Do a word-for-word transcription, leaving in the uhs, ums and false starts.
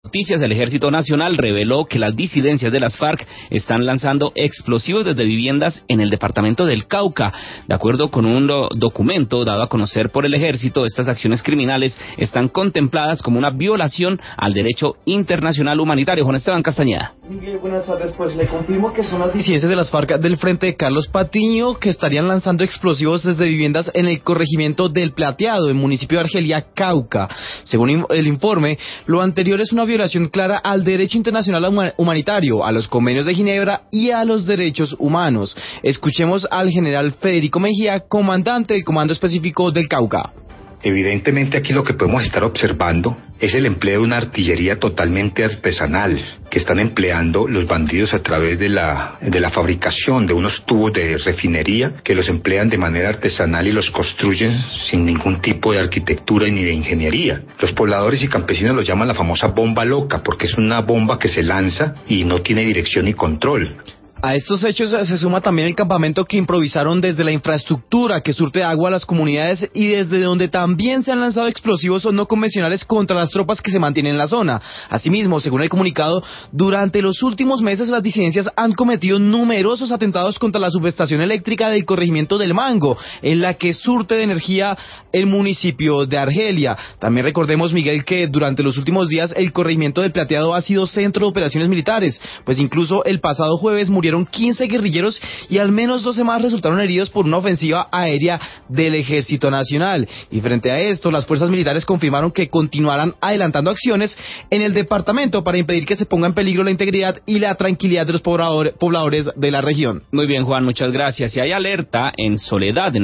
Noticias del Ejército Nacional reveló que las disidencias de las FARC están lanzando explosivos desde viviendas en el departamento del Cauca. De acuerdo con un do- documento dado a conocer por el Ejército, estas acciones criminales están contempladas como una violación al derecho internacional humanitario. Juan Esteban Castañeda. Miguel, buenas tardes. Pues le confirmo que son las disidencias de las FARC del frente de Carlos Patiño que estarían lanzando explosivos desde viviendas en el corregimiento del Plateado, en municipio de Argelia, Cauca. Según el informe, lo anterior es una violación clara al derecho internacional humanitario, a los convenios de Ginebra y a los derechos humanos. Escuchemos al general Federico Mejía, comandante del Comando Específico del Cauca. Evidentemente aquí lo que podemos estar observando es el empleo de una artillería totalmente artesanal que están empleando los bandidos a través de la, de la fabricación de unos tubos de refinería que los emplean de manera artesanal y los construyen sin ningún tipo de arquitectura ni de ingeniería. Los pobladores y campesinos lo llaman la famosa bomba loca porque es una bomba que se lanza y no tiene dirección ni control. A estos hechos se suma también el campamento que improvisaron desde la infraestructura que surte agua a las comunidades y desde donde también se han lanzado explosivos no convencionales contra las tropas que se mantienen en la zona. Asimismo, según el comunicado, durante los últimos meses las disidencias han cometido numerosos atentados contra la subestación eléctrica del corregimiento del Mango, en la que surte de energía el municipio de Argelia. También recordemos, Miguel, que durante los últimos días el corregimiento del Plateado ha sido centro de operaciones militares, pues incluso el pasado jueves murieron quince guerrilleros y al menos doce más resultaron heridos por una ofensiva aérea del Ejército Nacional. Y frente a esto, las fuerzas militares confirmaron que continuarán adelantando acciones en el departamento para impedir que se ponga en peligro la integridad y la tranquilidad de los pobladores de la región. Muy bien, Juan, muchas gracias. Y hay alerta en Soledad, en